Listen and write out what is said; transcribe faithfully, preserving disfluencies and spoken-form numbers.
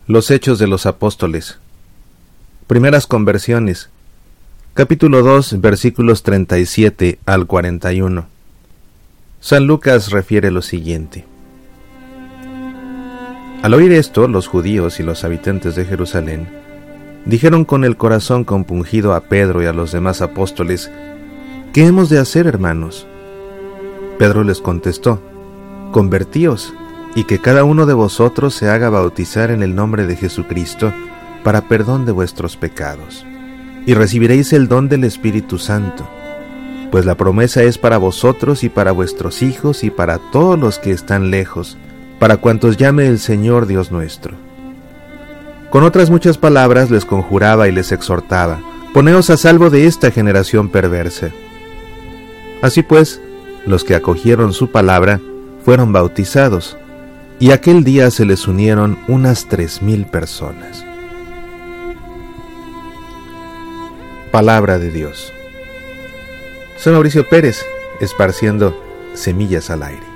Los Hechos de los Apóstoles. Primeras conversiones. Capítulo dos, versículos treinta y siete al cuarenta y uno. San Lucas refiere lo siguiente. Al oír esto, los judíos y los habitantes de Jerusalén dijeron con el corazón compungido a Pedro y a los demás apóstoles: ¿Qué hemos de hacer, hermanos? Pedro les contestó: Convertíos, y que cada uno de vosotros se haga bautizar en el nombre de Jesucristo para perdón de vuestros pecados, y recibiréis el don del Espíritu Santo, pues la promesa es para vosotros y para vuestros hijos y para todos los que están lejos, para cuantos llame el Señor Dios nuestro. Con otras muchas palabras les conjuraba y les exhortaba: Poneos a salvo de esta generación perversa. Así pues, los que acogieron su palabra fueron bautizados, y aquel día se les unieron unas tres mil personas. Palabra de Dios. Soy Mauricio Pérez, esparciendo semillas al aire.